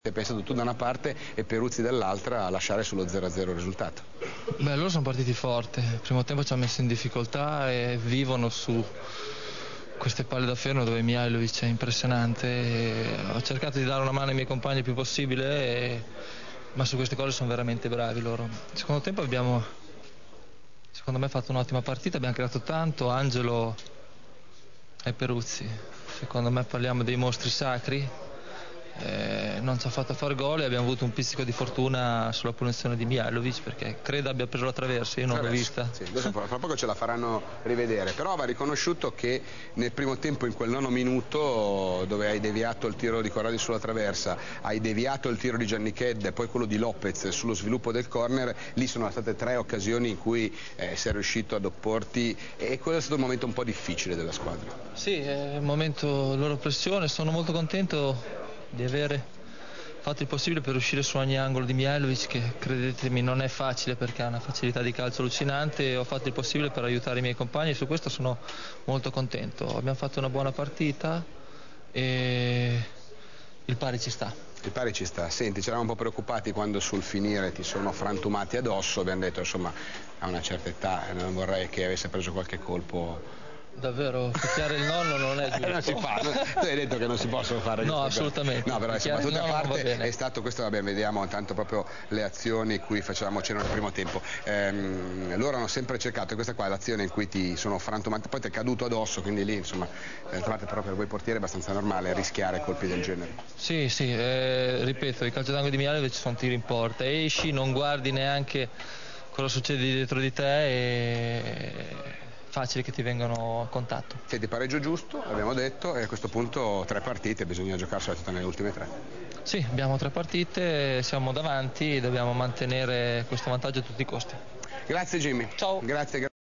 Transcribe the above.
parte, pensato tu da una parte e Peruzzi dall'altra a lasciare sullo 0-0 il risultato? Beh, loro sono partiti forte, il primo tempo ci hanno messo in difficoltà e vivono su queste palle da fermo dove Mihajlovic è impressionante. Ho cercato di dare una mano ai miei compagni il più possibile, ma su queste cose sono veramente bravi loro. Il secondo tempo abbiamo, secondo me, fatto un'ottima partita, abbiamo creato tanto, Angelo e Peruzzi. Secondo me parliamo dei mostri sacri. Non ci ha fatto far gol e abbiamo avuto un pizzico di fortuna sulla punizione di Mihajlovic, perché credo abbia preso la traversa, io non l'ho vista. Sì, adesso fra poco ce la faranno rivedere, però va riconosciuto che nel primo tempo, in quel 9° minuto dove hai deviato il tiro di Corradi sulla traversa, hai deviato il tiro di Giannichedda e poi quello di Lopez sullo sviluppo del corner, lì sono state 3 occasioni in cui sei riuscito ad opporti e quello è stato un momento un po' difficile della squadra. Sì, è un momento loro pressione, sono molto contento di avere fatto il possibile per uscire su ogni angolo di Mihajlovic, che credetemi non è facile perché ha una facilità di calcio allucinante, e ho fatto il possibile per aiutare i miei compagni e su questo sono molto contento. Abbiamo fatto una buona partita e il pari ci sta. Il pari ci sta. Senti, ci eravamo un po' preoccupati quando sul finire ti sono frantumati addosso, abbiamo detto insomma a una certa età non vorrei che avesse preso qualche colpo. Davvero, picchiare il nonno non è giusto. Non si fa, tu hai detto che non si possono fare. No, assolutamente. No, però insomma, tutta a parte è stato questo, vabbè, vediamo tanto proprio le azioni cui facevamo cenno nel primo tempo. Loro hanno sempre cercato, e questa qua è l'azione in cui ti sono frantumati, poi ti è caduto addosso, quindi lì insomma, trovate però per voi portieri è abbastanza normale rischiare colpi del genere. Sì, ripeto, i calci d'angolo di Mihajlovic sono tiri in porta, esci, non guardi neanche cosa succede dietro di te e facile che ti vengano a contatto. Senti, pareggio giusto, abbiamo detto, e a questo punto 3 partite, bisogna giocarsela tutta nelle ultime 3. Sì, abbiamo 3 partite, siamo davanti, dobbiamo mantenere questo vantaggio a tutti i costi. Grazie Jimmy. Ciao. Grazie.